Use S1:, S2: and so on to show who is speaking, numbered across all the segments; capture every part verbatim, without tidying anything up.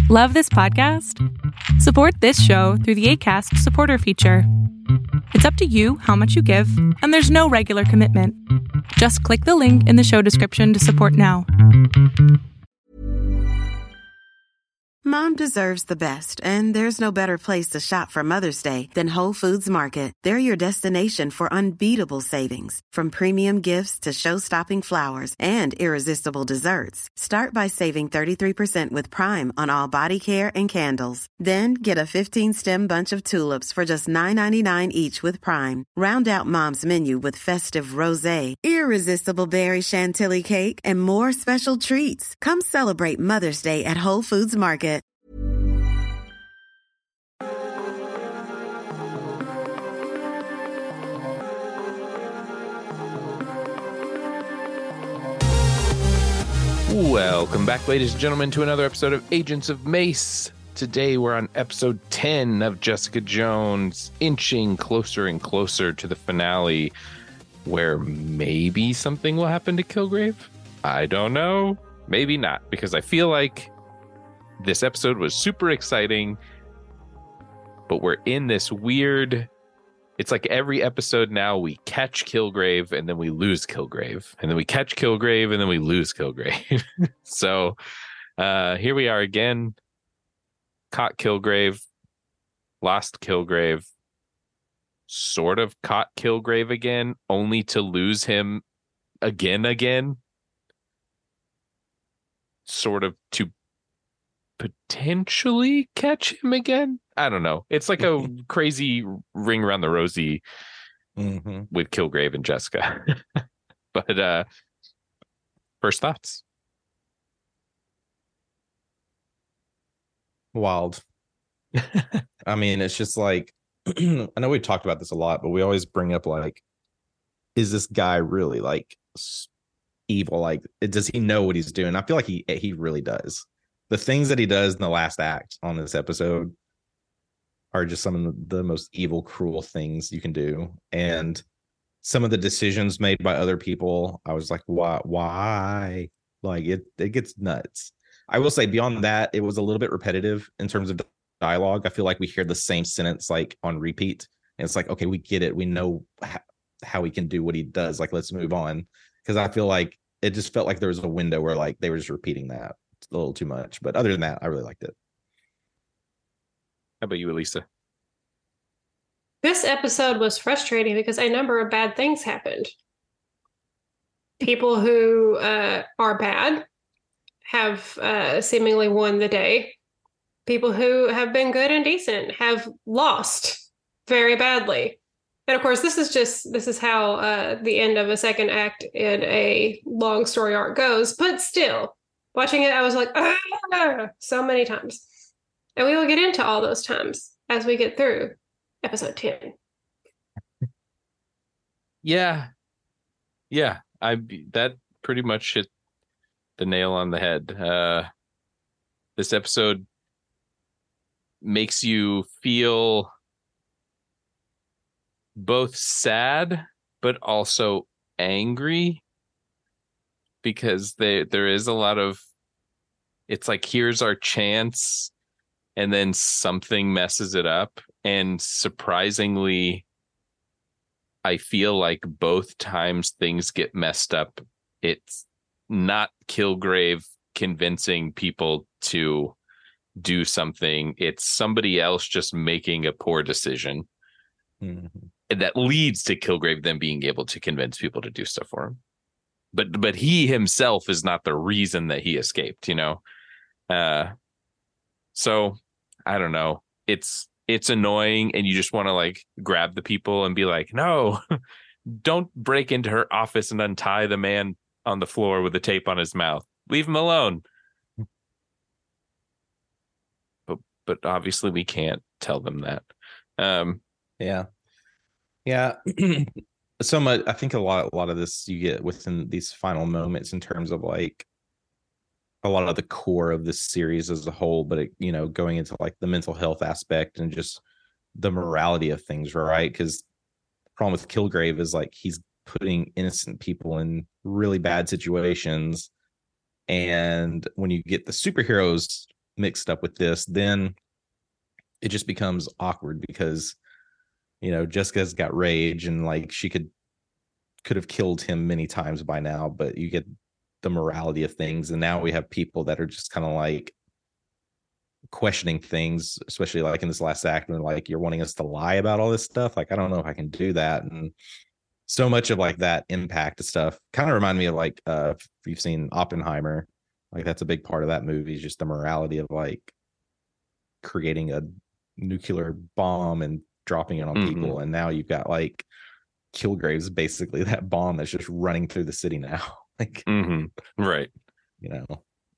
S1: Love this podcast? Support this show through the Acast supporter feature. It's up to you how much you give, and there's no regular commitment. Just click the link in the show description to support now.
S2: Mom deserves the best, and there's no better place to shop for Mother's Day than Whole Foods Market. They're your destination for unbeatable savings, from premium gifts to show-stopping flowers and irresistible desserts. Start by saving thirty-three percent with Prime on all body care and candles. Then get a fifteen-stem bunch of tulips for just nine ninety-nine each with Prime. Round out Mom's menu with festive rosé, irresistible berry chantilly cake, and more special treats. Come celebrate Mother's Day at Whole Foods Market.
S3: Welcome back, ladies and gentlemen, to another episode of Agents of Mace. Today we're on episode ten of Jessica Jones, inching closer and closer to the finale, where maybe something will happen to Kilgrave. I don't know. Maybe not, because I feel like this episode was super exciting, but we're in this weird... It's like every episode now we catch Kilgrave and then we lose Kilgrave. And then we catch Kilgrave and then we lose Kilgrave. so uh, here we are again. Caught Kilgrave. Lost Kilgrave. Sort of caught Kilgrave again, only to lose him again again. Sort of to potentially catch him again. I don't know. It's like a crazy ring around the rosy mm-hmm. with Kilgrave and Jessica. but uh first thoughts.
S4: Wild. I mean, it's just like I know we've talked about this a lot, but we always bring up like, is this guy really like evil? Like, does he know what he's doing? I feel like he he really does. The things that he does in the last act on this episode are just some of the most evil, cruel things you can do. And some of the decisions made by other people, I was like, why? Why? Like, it, it gets nuts. I will say beyond that, it was a little bit repetitive in terms of dialogue. I feel like we hear the same sentence like on repeat. And it's like, okay, we get it. We know how, how he can do what he does. Like, let's move on. Because I feel like it just felt like there was a window where like they were just repeating that. It's a little too much. But other than that, I really liked it.
S3: How about you, Elisa?
S5: This episode was frustrating because a number of bad things happened. People who uh, are bad have uh, seemingly won the day. People who have been good and decent have lost very badly. And of course, this is just, this is how uh, the end of a second act in a long story arc goes. But still, watching it, I was like, ah, so many times. And we will get into all those times as we get through episode ten.
S3: Yeah. Yeah. I that pretty much hit the nail on the head. Uh, this episode makes you feel both sad, but also angry, because they, there is a lot of, it's like, here's our chance, and then something messes it up. And surprisingly, I feel like both times things get messed up, it's not Kilgrave convincing people to do something. It's somebody else just making a poor decision. Mm-hmm. And that leads to Kilgrave then being able to convince people to do stuff for him. But but he himself is not the reason that he escaped, you know? Uh, so, I don't know. It's it's annoying, and you just want to like grab the people and be like, no, don't break into her office and untie the man on the floor with the tape on his mouth. Leave him alone. But but obviously we can't tell them that. Um,
S4: yeah. Yeah. So much, I think a lot, a lot of this you get within these final moments in terms of like a lot of the core of this series as a whole, but it, you know, going into like the mental health aspect and just the morality of things, right? Because the problem with Kilgrave is like he's putting innocent people in really bad situations, and when you get the superheroes mixed up with this, then it just becomes awkward because, you know, Jessica's got rage and like she could could have killed him many times by now, but you get the morality of things. And now we have people that are just kind of like questioning things, especially like in this last act, and like, you're wanting us to lie about all this stuff. Like, I don't know if I can do that. And so much of like that impact stuff kind of remind me of like, uh, if you've seen Oppenheimer, like that's a big part of that movie is just the morality of like creating a nuclear bomb and dropping it on mm-hmm. people. And now you've got like Kilgrave's basically that bomb that's just running through the city now. Like,
S3: mm-hmm. right.
S4: You know,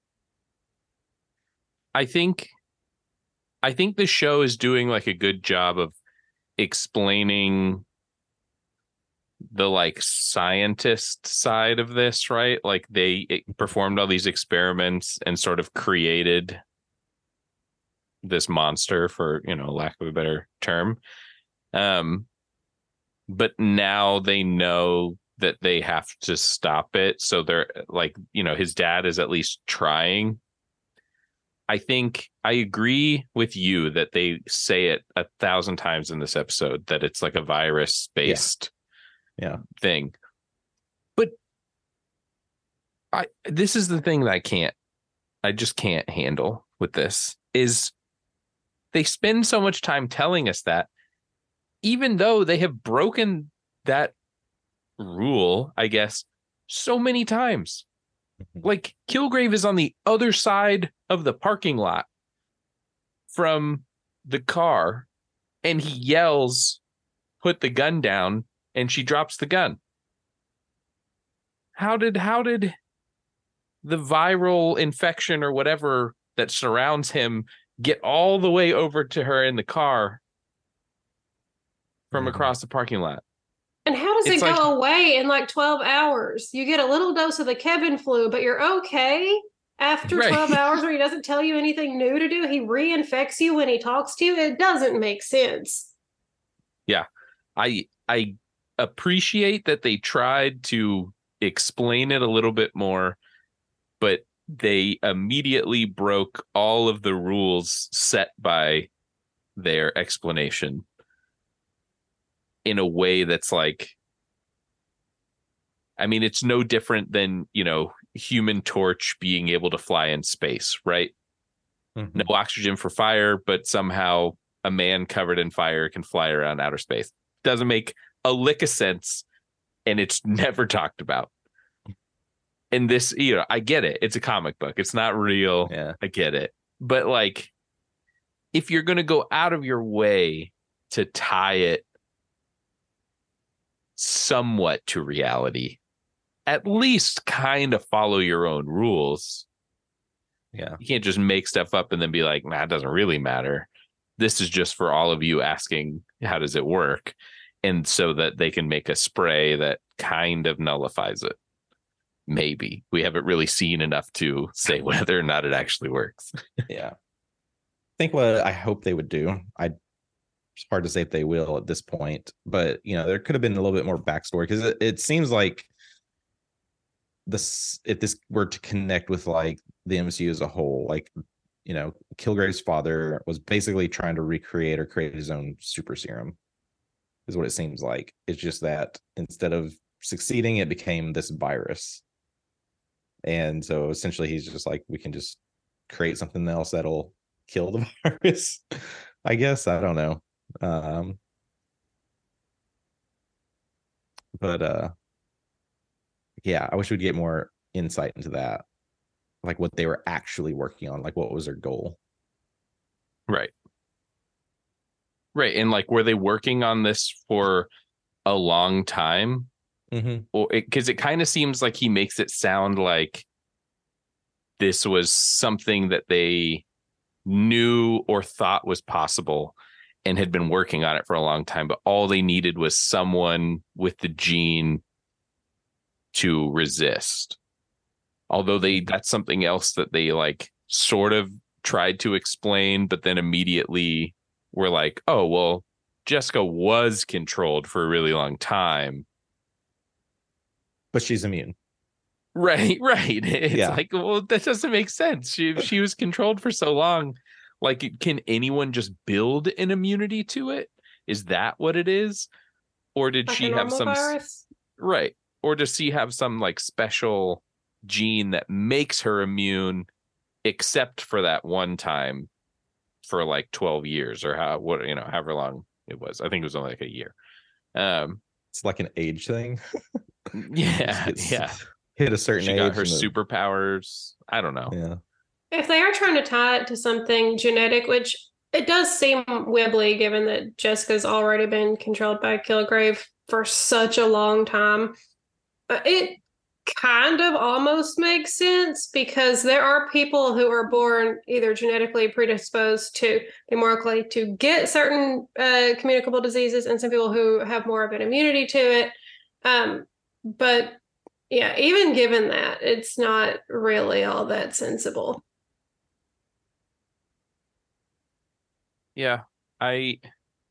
S3: I think, I think the show is doing like a good job of explaining the like scientist side of this, right? Like they performed all these experiments and sort of created this monster, for, you know, lack of a better term. Um, but now they know that they have to stop it. So they're like, you know, his dad is at least trying. I think I agree with you that they say it a thousand times in this episode that it's like a virus based
S4: yeah. yeah.
S3: thing. But I this is the thing that I can't I just can't handle with this is they spend so much time telling us that, even though they have broken that rule, I guess, so many times. Like Kilgrave is on the other side of the parking lot from the car and he yells, "Put the gun down," and she drops the gun. How did how did the viral infection or whatever that surrounds him get all the way over to her in the car from mm-hmm. across the parking lot?
S5: And how does it's it go like, away in like twelve hours? You get a little dose of the Kevin flu, but you're okay after right. twelve hours where he doesn't tell you anything new to do. He reinfects you when he talks to you. It doesn't make sense.
S3: Yeah. I I appreciate that they tried to explain it a little bit more, but they immediately broke all of the rules set by their explanation in a way that's like, I mean, it's no different than, you know, Human Torch being able to fly in space, right? Mm-hmm. No oxygen for fire, but somehow a man covered in fire can fly around outer space. Doesn't make a lick of sense, and it's never talked about. And this, you know, I get it. It's a comic book. It's not real.
S4: Yeah.
S3: I get it. But like, if you're going to go out of your way to tie it somewhat to reality, at least kind of follow your own rules.
S4: Yeah.
S3: You can't just make stuff up and then be like, nah, it doesn't really matter. This is just for all of you asking, how does it work? And so that they can make a spray that kind of nullifies it. Maybe. We haven't really seen enough to say whether or not it actually works.
S4: Yeah. I think what I hope they would do, I it's hard to say if they will at this point, but you know, there could have been a little bit more backstory, because it, it seems like this, if this were to connect with like the M C U as a whole, like, you know, Kilgrave's father was basically trying to recreate or create his own super serum, is what it seems like. It's just that instead of succeeding, it became this virus. And so essentially he's just like, we can just create something else that'll kill the virus. I guess, I don't know. Um, but uh, yeah, I wish we'd get more insight into that, like what they were actually working on, like what was their goal.
S3: Right. Right. And like, were they working on this for a long time?
S4: Mm-hmm.
S3: Or because it, it kind of seems like he makes it sound like this was something that they knew or thought was possible and had been working on it for a long time, but all they needed was someone with the gene to resist. Although they, that's something else that they like sort of tried to explain, but then immediately were like, oh, well, Jessica was controlled for a really long time.
S4: But she's immune.
S3: Right, right. It's
S4: Yeah.
S3: like, well, that doesn't make sense. She she was controlled for so long. Like, can anyone just build an immunity to it? Is that what it is? Or did
S5: Like a
S3: she have
S5: normal
S3: some
S5: virus?
S3: right? Or does she have some like special gene that makes her immune, except for that one time for like twelve years or how what you know, however long it was. I think it was only like a year. Um,
S4: It's like an age thing.
S3: yeah,
S4: Gets
S3: yeah.
S4: hit a certain
S3: She
S4: age.
S3: got her
S4: and then-
S3: superpowers. I don't know.
S4: Yeah.
S5: If they are trying to tie it to something genetic, which it does seem wibbly given that Jessica's already been controlled by Kilgrave for such a long time, uh, it kind of almost makes sense because there are people who are born either genetically predisposed to be more likely to get certain uh, communicable diseases and some people who have more of an immunity to it. Um, but yeah, even given that, it's not really all that sensible.
S3: Yeah, I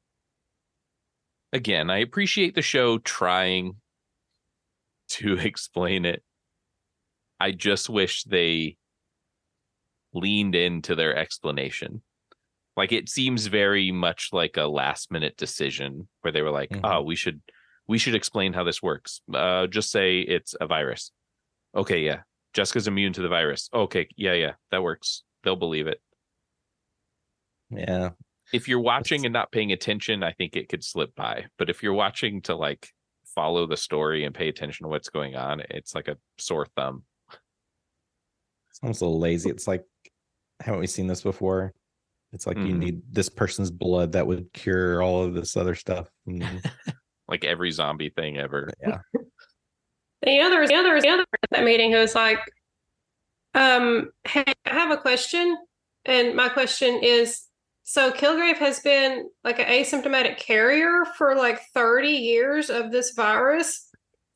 S3: again, I appreciate the show trying to explain it. I just wish they leaned into their explanation. Like, it seems very much like a last minute decision where they were like,
S4: Mhm.
S3: oh, we should we should explain how this works. Uh, just say it's a virus. Okay, yeah. Jessica's immune to the virus. Okay, yeah, yeah, that works. They'll believe it.
S4: Yeah.
S3: If you're watching and not paying attention, I think it could slip by. But if you're watching to like follow the story and pay attention to what's going on, it's like a sore thumb.
S4: It's almost a little lazy. It's like, haven't we seen this before? It's like you
S3: Mhm.
S4: need this person's blood that would cure all of this other stuff. And
S3: Like every zombie thing ever.
S4: yeah.
S5: And you know, there was the other, the other at that meeting who was like, um, hey, I have a question. And my question is, so Kilgrave has been like an asymptomatic carrier for like thirty years of this virus.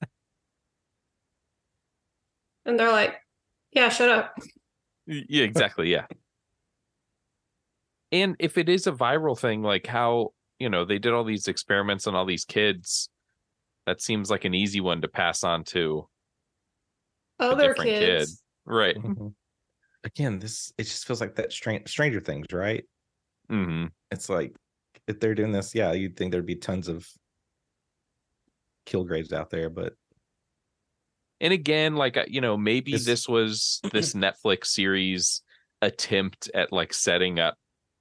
S5: And they're like, yeah, shut up.
S3: Yeah, exactly. Yeah. And if it is a viral thing, like how, you know, they did all these experiments on all these kids, that seems like an easy one to pass on to a
S5: Other
S3: different
S5: kids.
S3: kid. Right.
S4: Mhm. Again, this it just feels like that Stran- Stranger Things, right?
S3: hmm
S4: It's like if they're doing this, yeah, you'd think there'd be tons of Kilgraves out there, but
S3: And again, like, uh, you know, maybe
S4: This-
S3: this was this Netflix series attempt at like setting up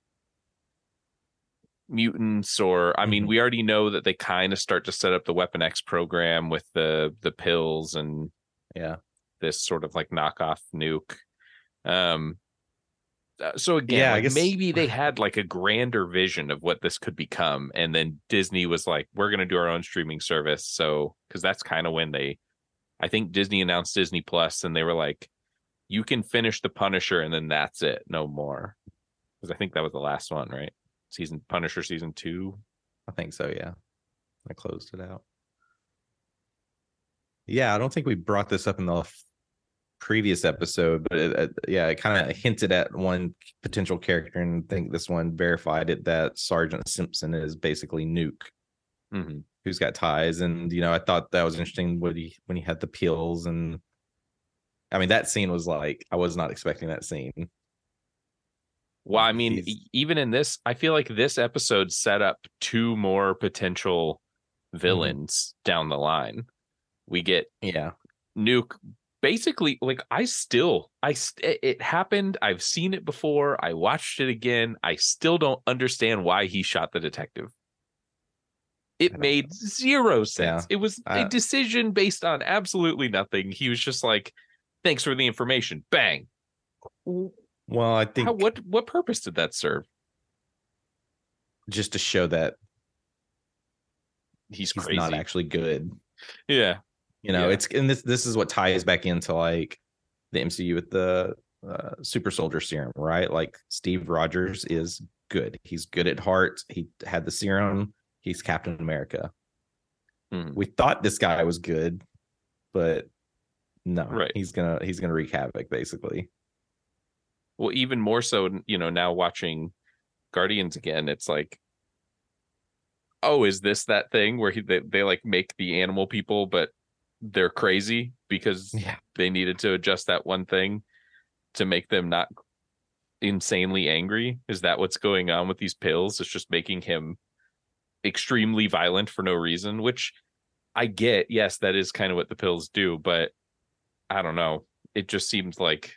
S3: mutants, or I mean,
S4: Mhm.
S3: we already know that they kind of start to set up the Weapon X program with the the pills and
S4: yeah.
S3: this sort of like knockoff nuke. Um, uh, so again,
S4: Yeah, I
S3: like
S4: guess-
S3: maybe they had like a grander vision of what this could become, and then Disney was like, "We're gonna do our own streaming service." So, because that's kind of when they, I think Disney announced Disney Plus, and they were like, "You can finish the Punisher, and then that's it, no more." Because I think that was the last one, right? Season Punisher season two.
S4: I think so, yeah. I closed it out. Yeah, I don't think we brought this up in the f- previous episode, but it, it- yeah, it kind of hinted at one potential character, and I think this one verified it that Sergeant Simpson is basically Nuke,
S3: Mm-hmm.
S4: who's got ties. And you know, I thought that was interesting when he when he had the pills, and I mean that scene was like I was not expecting that scene.
S3: Well, I mean,
S4: He's-
S3: e- even in this, I feel like this episode set up two more potential villains down the line. We get
S4: Yeah,
S3: Nuke. Basically, like I still, I st- it- it happened. I've seen it before. I watched it again. I still don't understand why he shot the detective.
S4: I
S3: It
S4: don't
S3: made zero sense.
S4: Yeah,
S3: It was
S4: I-
S3: a decision based on absolutely nothing. He was just like, "Thanks for the information." Bang.
S4: well, I think
S3: How, what what purpose did that serve?
S4: just to show that
S3: He's,
S4: he's
S3: crazy.
S4: not actually good.
S3: Yeah.
S4: You know,
S3: Yeah.
S4: it's and this this is what ties back into like the M C U with the uh, super soldier serum, right? Like Steve Rogers is good. He's good at heart. He had the serum. He's Captain America.
S3: Mhm.
S4: We thought this guy was good, but no,
S3: Right.
S4: he's gonna he's gonna wreak havoc basically.
S3: Well, even more so, you know, now watching Guardians again, it's like, oh, is this that thing where he, they, they like make the animal people, but they're crazy because
S4: Yeah.
S3: they needed to adjust that one thing to make them not insanely angry? Is that what's going on with these pills? It's just making him extremely violent for no reason, which I get. Yes, that is kind of what the pills do, but I don't know. It just seems like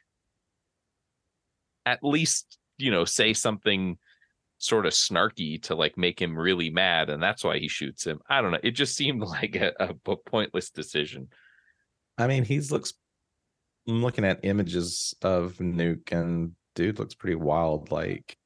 S3: at least, you know, say something sort of snarky to like make him really mad, and that's why he shoots him. I don't know. It just seemed like a, a pointless decision.
S4: I mean, he's looks. I'm looking at images of Nuke, and dude looks pretty wild. Like,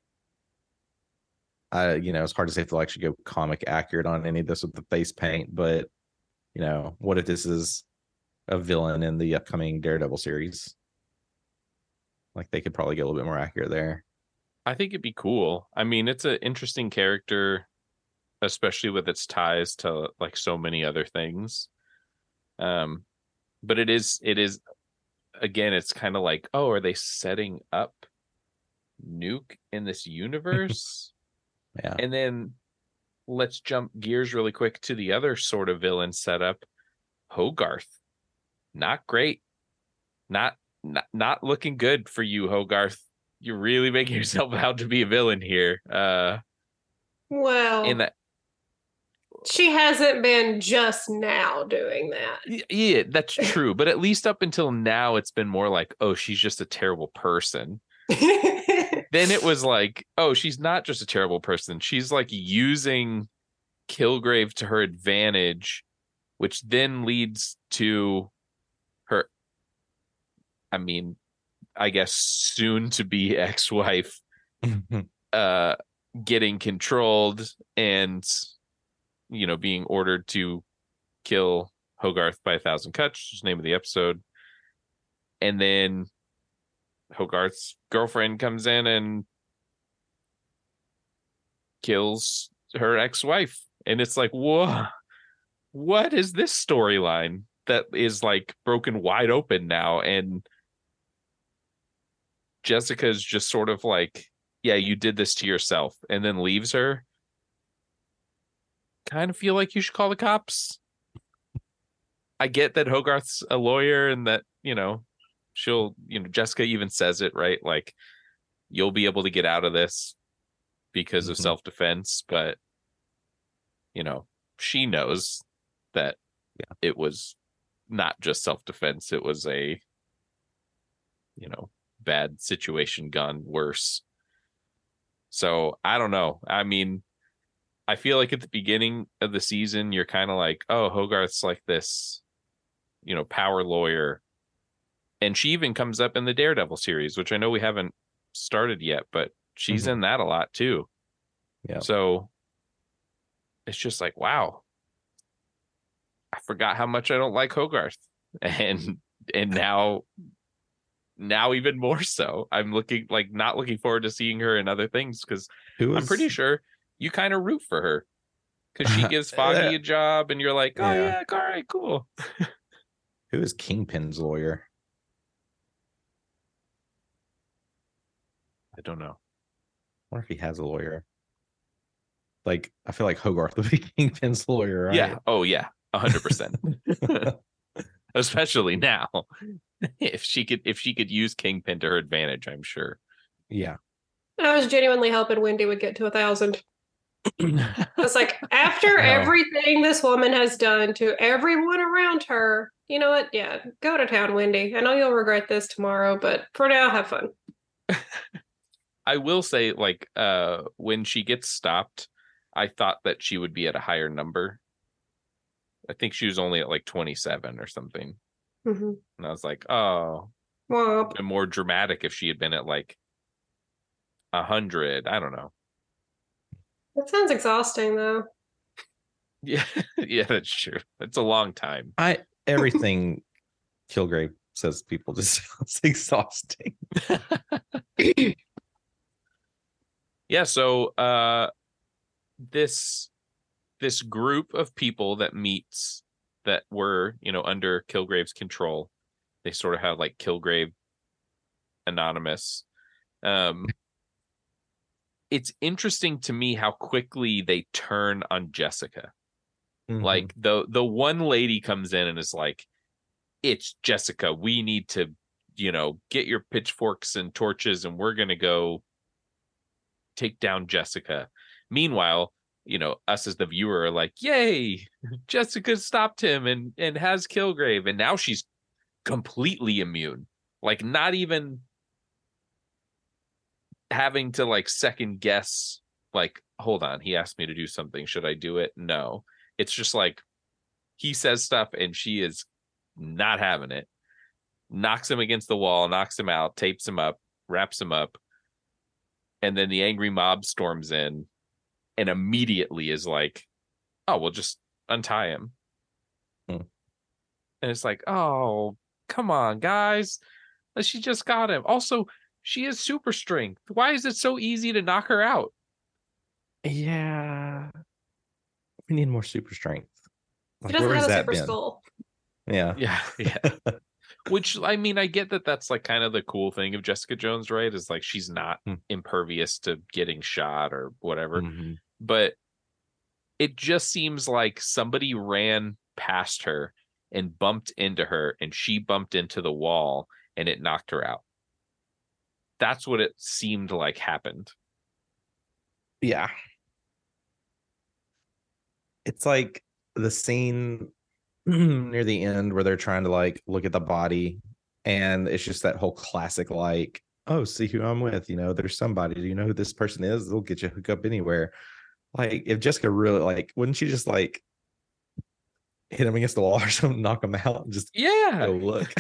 S4: I, you know, it's hard to say if they'll actually go comic accurate on any of this with the face paint, but you know, what if this is a villain in the upcoming Daredevil series? Like, they could probably get a little bit more accurate there.
S3: I think it'd be cool. I mean, it's an interesting character, especially with its ties to like so many other things. Um, but it is, it is, again, it's kind of like, oh, are they setting up Nuke in this universe?
S4: Yeah.
S3: And then let's jump gears really quick to the other sort of villain setup, Hogarth. Not great. Not, not, not looking good for you, Hogarth. You're really making yourself out to be a villain here. Uh,
S5: Well,
S3: in that,
S5: she hasn't been just now doing that.
S3: yeah, that's true. But at least up until now, it's been more like, oh, she's just a terrible person. Then it was like, oh, she's not just a terrible person. She's like using Kilgrave to her advantage, which then leads to her, I mean, I guess soon to be ex-wife uh getting controlled and, you know, being ordered to kill Hogarth by a thousand cuts, which is the name of the episode. And then Hogarth's girlfriend comes in and kills her ex-wife. And it's like, whoa, what is this storyline that is like broken wide open now? And Jessica's just sort of like, yeah, you did this to yourself, and then leaves her. Kind of feel like you should call the cops. I get that Hogarth's a lawyer and that, you know, she'll, you know, Jessica even says it, right? Like, you'll be able to get out of this because
S4: mm-hmm.
S3: of self-defense, but, you know, she knows that
S4: yeah.
S3: it was not just self-defense. It was a, you know, bad situation gone worse. So I don't know. I mean, I feel like at the beginning of the season, you're kind of like, oh, Hogarth's like this, you know, power lawyer. And she even comes up in the Daredevil series, which I know we haven't started yet, but she's
S4: mm-hmm.
S3: in that a lot too.
S4: Yeah.
S3: So it's just like, wow, I forgot how much I don't like Hogarth. And and now now even more so. I'm looking like not looking forward to seeing her in other things, because I'm pretty sure you kind of root for her because she gives Foggy a job and you're like, oh yeah, yeah all right, cool.
S4: Who is Kingpin's lawyer?
S3: I don't know.
S4: I wonder if he has a lawyer. Like, I feel like Hogarth would be Kingpin's lawyer, right?
S3: Yeah. Oh yeah. A hundred percent. Especially now. If she could if she could use Kingpin to her advantage, I'm sure.
S4: Yeah.
S5: I was genuinely hoping Wendy would get to a thousand. It's like, after
S4: No.
S5: everything this woman has done to everyone around her, you know what? Yeah, go to town, Wendy. I know you'll regret this tomorrow, but for now, have fun.
S3: I will say, like, uh, when she gets stopped, I thought that she would be at a higher number. I think she was only at like twenty-seven or something.
S5: Mm-hmm.
S3: And I was like, oh,
S5: well,
S3: it'd been more dramatic if she had been at like a hundred. I don't know.
S5: That sounds exhausting, though.
S3: Yeah, yeah, that's true. It's a long time.
S4: I everything Kilgrave says people just sounds exhausting.
S3: Yeah, so uh this this group of people that meets that were, you know, under Kilgrave's control, they sort of have like Kilgrave Anonymous. Um it's interesting to me how quickly they turn on Jessica.
S4: Mhm.
S3: Like the the one lady comes in and is like, it's Jessica. We need to, you know, get your pitchforks and torches and we're going to go take down Jessica. Meanwhile, you know, us as the viewer are like, yay, Jessica stopped him and, and has Kilgrave. And now she's completely immune. Like not even having to like second guess, like, hold on, he asked me to do something. Should I do it? No. It's just like he says stuff and she is not having it. Knocks him against the wall, knocks him out, tapes him up, wraps him up. And then the angry mob storms in and immediately is like, oh, we'll just untie him.
S4: Hmm.
S3: And it's like, oh, come on, guys. She just got him. Also, she has super strength. Why is it so easy to knock her out?
S4: Yeah. We need more super strength.
S5: He
S4: Like,
S5: doesn't
S4: where
S5: have
S4: has
S5: a
S4: that
S5: super
S4: been?
S5: skull.
S4: Yeah.
S3: Yeah, yeah. Which, I mean, I get that that's like kind of the cool thing of Jessica Jones, right? Is like she's not
S4: Hmm.
S3: impervious to getting shot or whatever.
S4: Mhm.
S3: But it just seems like somebody ran past her and bumped into her and she bumped into the wall and it knocked her out. That's what it seemed like happened.
S4: Yeah. It's like the scene near the end where they're trying to like look at the body and it's just that whole classic like, oh, see who I'm with, you know, there's somebody, do you know who this person is? They'll get you hook up anywhere. Like if Jessica really like, wouldn't she just like hit him against the wall or something, knock him out and just
S3: Yeah.
S4: go look?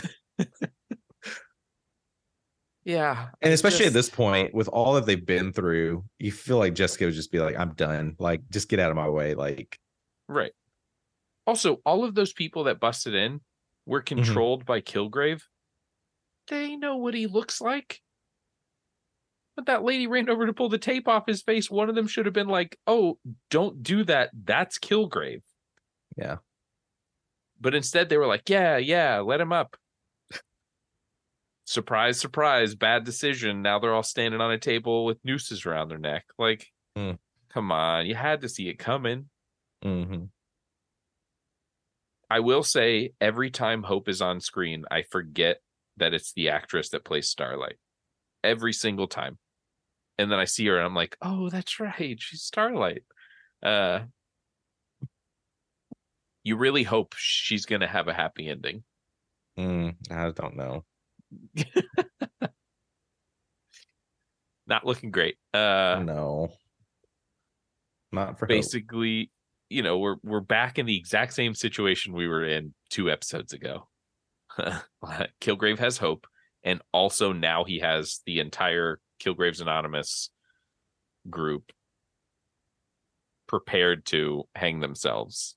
S3: Yeah.
S4: And
S3: I
S4: especially at
S3: just-
S4: this point, with all that they've been through, you feel like Jessica would just be like, I'm done. Like, just get out of my way. Like,
S3: Right. Also, all of those people that busted in were controlled by Kilgrave. They know what he looks like. But that lady ran over to pull the tape off his face. One of them should have been like, oh, don't do that. That's Kilgrave.
S4: yeah.
S3: But instead they were like, yeah, yeah, let him up. Surprise, surprise, bad decision. Now they're all standing on a table with nooses around their neck. Like,
S4: Mm.
S3: come on, you had to see it coming.
S4: Mm-hmm.
S3: I will say every time Hope is on screen, I forget that it's the actress that plays Starlight. Every single time. And then I see her and I'm like, oh, that's right. She's Starlight. Uh, you really hope she's going to have a happy ending.
S4: Mm, I don't know.
S3: Not looking great. Uh,
S4: no. Not for Hope.
S3: basically, you know, we're we're back in the exact same situation we were in two episodes ago. Kilgrave has Hope, and also now he has the entire Kilgrave's Anonymous group prepared to hang themselves.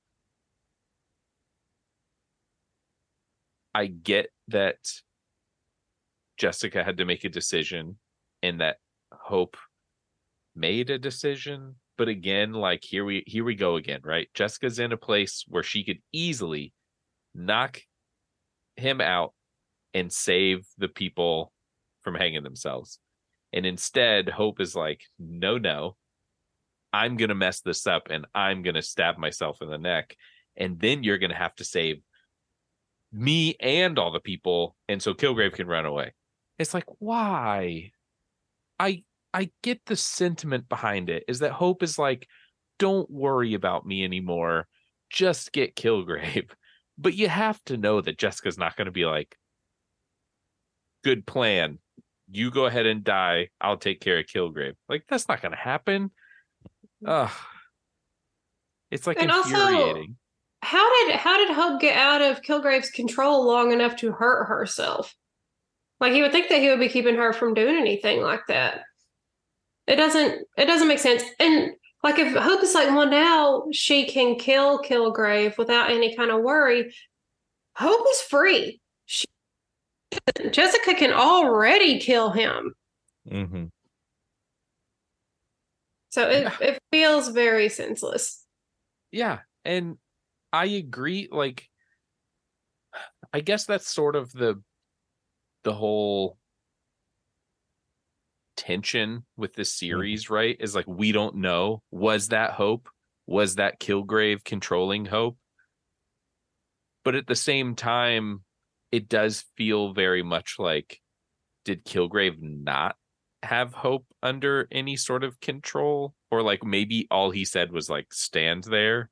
S3: I get that Jessica had to make a decision and that Hope made a decision. But again, like here we here we go again, right? Jessica's in a place where she could easily knock him out and save the people from hanging themselves. And instead, Hope is like, no, no, I'm going to mess this up and I'm going to stab myself in the neck. And then you're going to have to save me and all the people. And so Kilgrave can run away. It's like, why? I I get the sentiment behind it is that Hope is like, don't worry about me anymore. Just get Kilgrave. But you have to know that Jessica's not going to be like, good plan. You go ahead and die. I'll take care of Kilgrave. Like, that's not going to happen. Ugh. It's like
S5: And also-
S3: infuriating.
S5: How did how did Hope get out of Kilgrave's control long enough to hurt herself? Like you would think that he would be keeping her from doing anything like that. It doesn't it doesn't make sense. And like if Hope is like, well, now she can kill Kilgrave without any kind of worry. Hope is free. She, Jessica can already kill him.
S4: Mm-hmm.
S5: So it, it feels very senseless.
S3: Yeah. And I agree. Like, I guess that's sort of the the whole tension with this series, right? Is like, we don't know. Was that Hope? was that Kilgrave controlling Hope? But at the same time, it does feel very much like, did Kilgrave not have Hope under any sort of control? Or like maybe all he said was like, stand there.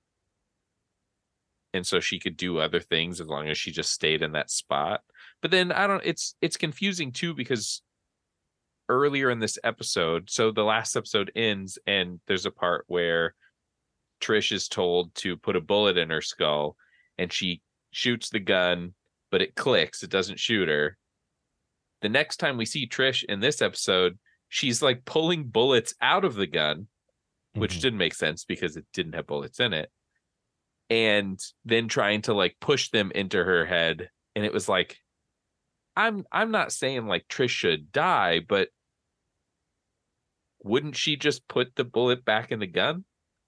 S3: And so she could do other things as long as she just stayed in that spot. But then I don't, it's, it's confusing too, because earlier in this episode, so the last episode ends and there's a part where Trish is told to put a bullet in her skull and she shoots the gun, but it clicks. It doesn't shoot her. The next time we see Trish in this episode, she's like pulling bullets out of the gun, which mm-hmm. didn't make sense because it didn't have bullets in it. And then trying to like push them into her head. And it was like, I'm I'm not saying like Trish should die, but wouldn't she just put the bullet back in the gun?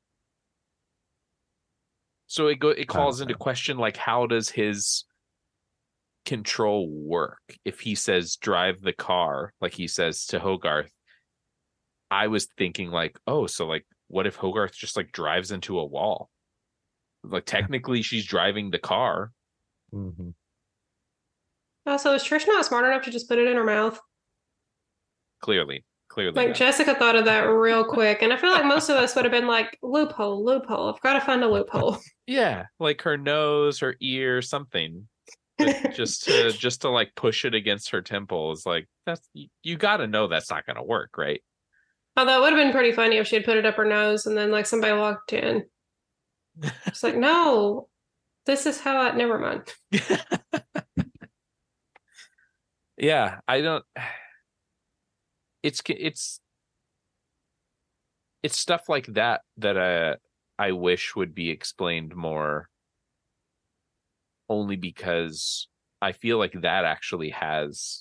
S3: So it go it calls into question, like, how does his control work? If he says drive the car, like he says to Hogarth, I was thinking like, oh, so like what if Hogarth just like drives into a wall? Like technically she's driving the car.
S4: Mm-hmm.
S5: Oh, so is Trish not smart enough to just put it in her mouth?
S3: Clearly. Clearly.
S5: Like
S3: not. Jessica
S5: thought of that real quick. And I feel like most of us would have been like, loophole, loophole. I've got to find a loophole.
S3: Yeah. Like her nose, her ear, something. But just to just to like push it against her temple is like, that's you, you gotta know that's not gonna work, right?
S5: Although it would have been pretty funny if she had put it up her nose and then like somebody walked in. It's like, no, this is how I never mind.
S3: Yeah, I don't it's it's it's stuff like that that uh, I wish would be explained more, only because I feel like that actually has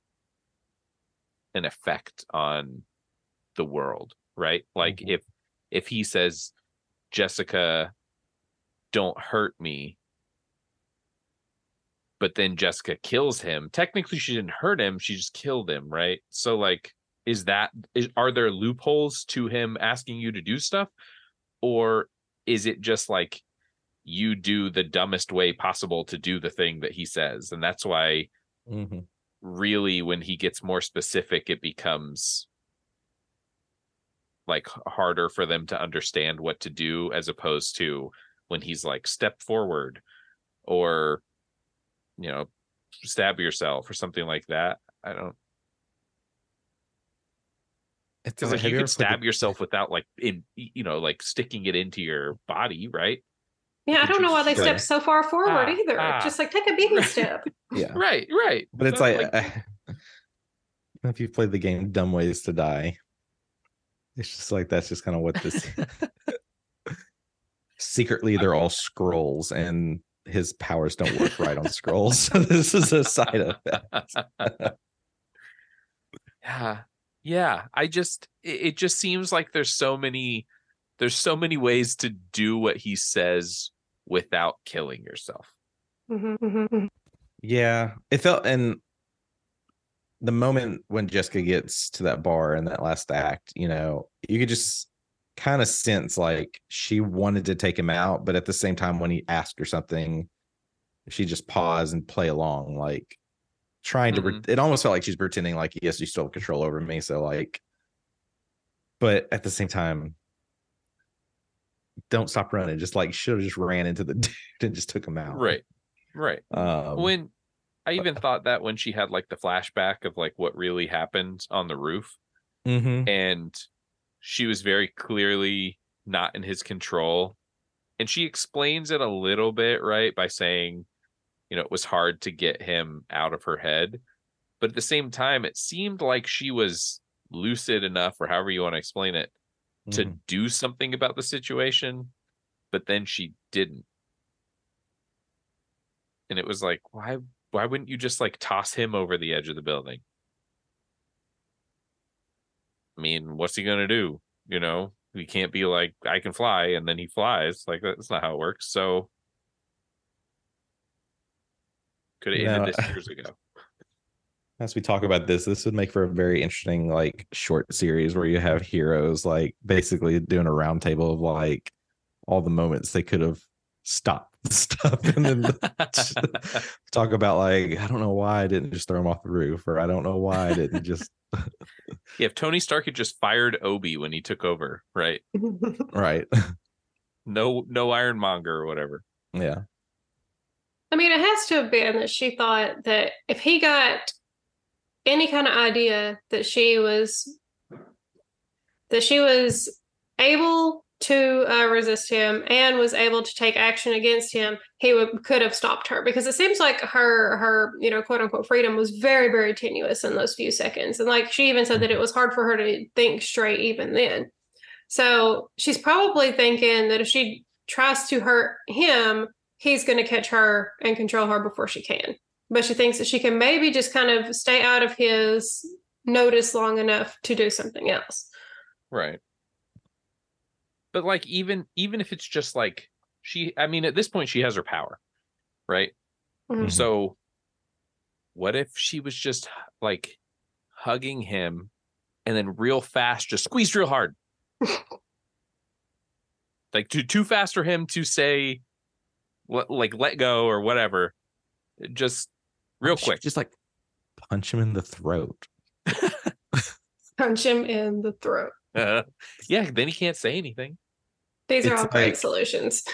S3: an effect on the world, right? Like mm-hmm. if if he says, Jessica, don't hurt me, but then Jessica kills him, technically she didn't hurt him, she just killed him, right? So like, is that is, are there loopholes to him asking you to do stuff, or is it just like you do the dumbest way possible to do the thing that he says? And that's why mm-hmm. really when he gets more specific, it becomes like harder for them to understand what to do, as opposed to when he's like, step forward, or, you know, stab yourself or something like that. I don't, because like you could stab the... yourself without like in you know like sticking it into your body, right?
S5: Yeah, I don't know why they
S4: like,
S5: step so far forward
S3: ah,
S5: either.
S3: Ah,
S5: just like take a baby
S3: right.
S5: step.
S3: Yeah, right, right.
S4: But it's so, like, like uh, if you've played the game Dumb Ways to Die, it's just like that's just kind of what this. Secretly, they're all scrolls, and his powers don't work right on scrolls. So this is a side effect.
S3: Yeah. Yeah. I just, it, it just seems like there's so many, there's so many ways to do what he says without killing yourself.
S5: Mm-hmm, mm-hmm.
S4: Yeah. It felt, and the moment when Jessica gets to that bar in that last act, you know, you could just kind of sense like she wanted to take him out, but at the same time, when he asked her something, she just paused and play along, like trying to. Mm-hmm. It almost felt like she's pretending like yes, you still have control over me. So like, but at the same time, don't stop running. Just like should have just ran into the dude and just took him out.
S3: Right, right. Um, when I even thought that when she had like the flashback of like what really happened on the roof,
S4: mm-hmm.
S3: and she was very clearly not in his control. And she explains it a little bit, right, by saying, you know, it was hard to get him out of her head. But at the same time, it seemed like she was lucid enough, or however you want to explain it, to mm-hmm. do something about the situation. But then she didn't. And it was like, why, why wouldn't you just like toss him over the edge of the building? I mean, what's he gonna do? You know, he can't be like, I can fly, and then he flies. Like that's not how it works. So could have ended
S4: no.
S3: this years ago.
S4: As we talk about this, this would make for a very interesting like short series where you have heroes like basically doing a round table of like all the moments they could have stopped stuff and then talk about like, I don't know why I didn't just throw him off the roof, or I don't know why I didn't just
S3: Yeah, if Tony Stark had just fired Obi when he took over, right?
S4: right.
S3: No, no Ironmonger or whatever.
S4: Yeah.
S5: I mean, it has to have been that she thought that if he got any kind of idea that she was that she was able to uh, resist him and was able to take action against him, he would could have stopped her, because it seems like her her you know quote unquote freedom was very, very tenuous in those few seconds, and like she even said that it was hard for her to think straight even then. So she's probably thinking that if she tries to hurt him, he's going to catch her and control her before she can. But she thinks that she can maybe just kind of stay out of his notice long enough to do something else.
S3: Right. But like, even even if it's just like she, I mean, at this point she has her power, right?
S5: Mm-hmm.
S3: So what if she was just like hugging him and then real fast just squeezed real hard? Like too too fast for him to say like let go or whatever. Just real quick.
S4: Just like punch him in the throat.
S5: Punch him in the throat.
S3: Uh, yeah, then he can't say anything.
S5: These are
S4: It's
S5: all great
S4: like-
S5: solutions.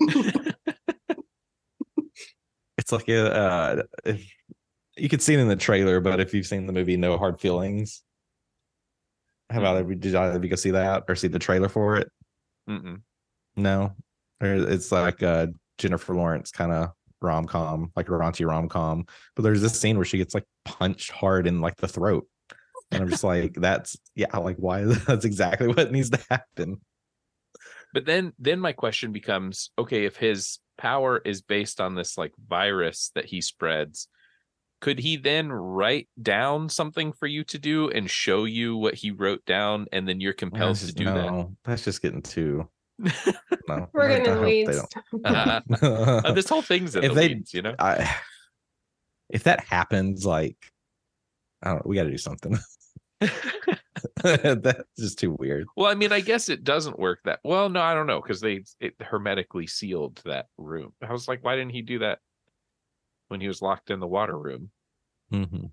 S4: It's like a uh if, you could see it in the trailer, but if you've seen the movie No Hard Feelings, how about
S3: Mm-hmm.
S4: every did either of you go see that or see the trailer for it?
S3: Mm-mm.
S4: No. Or it's like a Jennifer Lawrence kind of rom-com, like a raunchy rom-com. But there's this scene where she gets like punched hard in like the throat. And I'm just like, that's yeah, like why that's exactly what needs to happen.
S3: But then then my question becomes, okay, if his power is based on this like virus that he spreads, could he then write down something for you to do and show you what he wrote down, and then you're compelled
S4: That's
S3: to
S4: just-
S3: do
S4: no, that's just getting too no.
S5: We're
S4: I-
S5: getting
S4: I
S5: in the
S4: hope they
S5: weeds.
S4: don't.
S3: that? Uh, this whole thing's in
S4: If
S3: the
S4: they-
S3: weeds, you know?
S4: I, if that happens, like, I don't know, we got to do something. That's just too weird.
S3: Well, I mean, I guess it doesn't work that well. No, I don't know, because they it hermetically sealed that room. I was like, why didn't he do that when he was locked in the water room?
S4: Mm-hmm.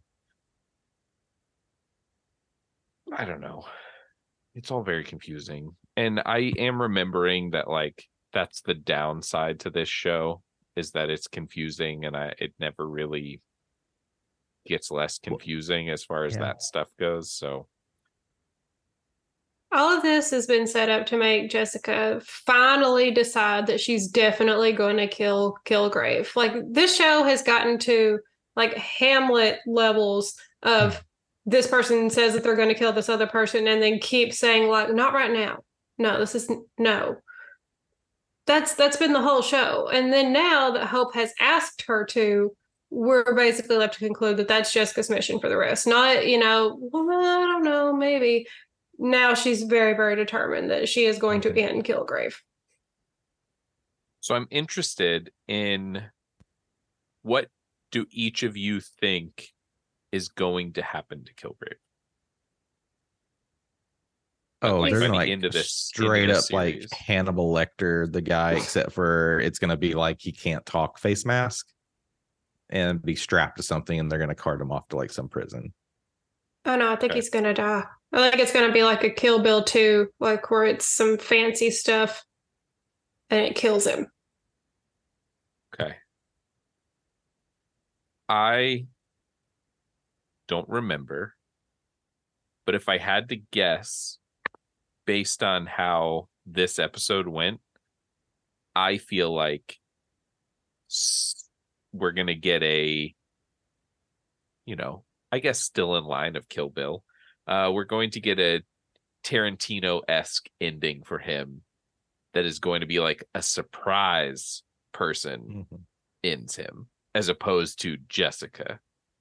S3: I don't know. It's all very confusing. And I am remembering that like that's the downside to this show, is that it's confusing, and I it never really gets less confusing as far as
S4: Yeah.
S3: that stuff goes. So
S5: All of this has been set up to make Jessica finally decide that she's definitely going to kill Kilgrave. Like, this show has gotten to like Hamlet levels of this person says that they're going to kill this other person and then keep saying like, not right now. No, this is no. That's that's been the whole show. And then now that Hope has asked her to, we're basically left to conclude that that's Jessica's mission for the rest. Not, you know, well, I don't know, maybe. Now she's very, very determined that she is going to end Kilgrave.
S3: so I'm interested in, what do each of you think is going to happen to Kilgrave?
S4: Oh,
S3: Like,
S4: they're
S3: by
S4: gonna
S3: the
S4: like
S3: end of this-
S4: straight
S3: end of
S4: up
S3: this
S4: like
S3: series.
S4: Hannibal Lecter the guy, except for it's gonna be like he can't talk face mask and be strapped to something, and they're gonna cart him off to like some prison.
S5: Oh no, I think
S3: Okay.
S5: he's gonna die. I think it's gonna be like a Kill Bill two, like where it's some fancy stuff and it kills him.
S3: Okay. I don't remember, but if I had to guess, based on how this episode went, I feel like s- we're going to get a, you know, I guess still in line of Kill Bill. Uh, we're going to get a Tarantino-esque ending for him that is going to be like a surprise person
S4: Mhm.
S3: ends him, as opposed to Jessica.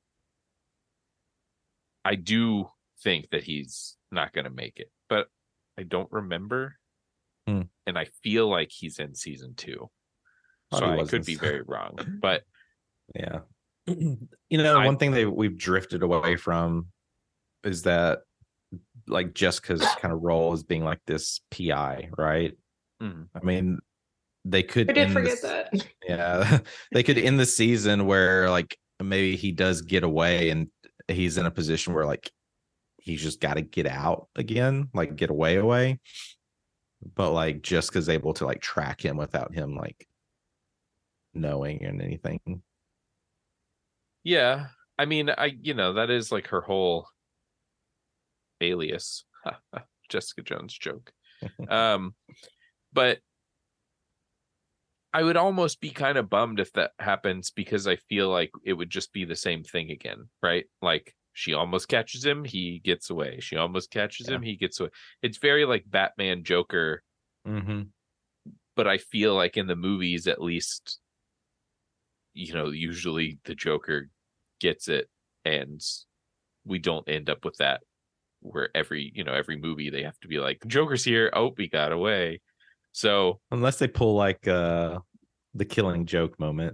S3: I do think that he's not going to make it, but I don't remember.
S4: Hmm.
S3: And I feel like he's in season two.
S4: Thought
S3: So
S4: he
S3: I
S4: was
S3: could
S4: in-
S3: be very wrong, but
S4: Yeah. You know,
S3: I-
S4: one thing that we've drifted away from is that like Jessica's kind of role as being like this P I, right?
S3: Mhm.
S4: I mean, they could
S5: I did
S4: end
S5: forget
S4: this-
S5: that.
S4: Yeah, they could end the season where like maybe he does get away and he's in a position where like he's just got to get out again, like get away away. But like Jessica's able to like track him without him like knowing and anything.
S3: Yeah. I mean, I you know, that is like her whole alias. Jessica Jones joke. Um, but I would almost be kind of bummed if that happens because I feel like it would just be the same thing again, right? Like she almost catches him, he gets away. She almost catches
S4: Yeah.
S3: him, he gets away. It's very like Batman Joker,
S4: Mm-hmm.
S3: but I feel like in the movies, at least, you know, usually the Joker gets it, and we don't end up with that where every, you know, every movie they have to be like, Joker's here. Oh, he got away. So
S4: Unless they pull like uh the Killing Joke moment.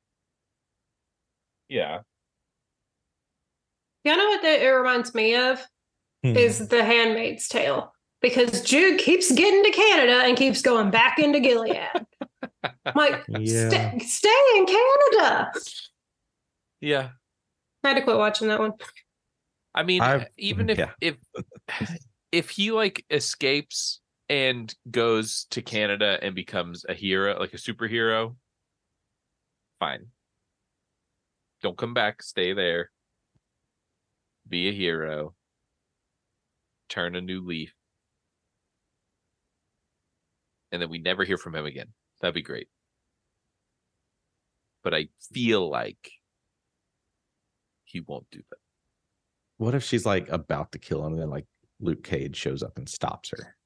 S3: yeah,
S5: You know what that it reminds me of
S4: Hmm.
S5: is The Handmaid's Tale. Because Jude keeps getting to Canada and keeps going back into Gilead. I'm like,
S4: Yeah.
S5: "Sta- stay in Canada.
S3: yeah.
S5: I had to quit watching that one.
S3: I mean,
S4: I've-
S3: even if
S4: yeah.
S3: if if he like escapes and goes to Canada and becomes a hero, like a superhero, fine. Don't come back. Stay there. Be a hero. Turn a new leaf. And then we never hear from him again. That'd be great. But I feel like he won't do that.
S4: What if she's like about to kill him and then like Luke Cage shows up and stops her?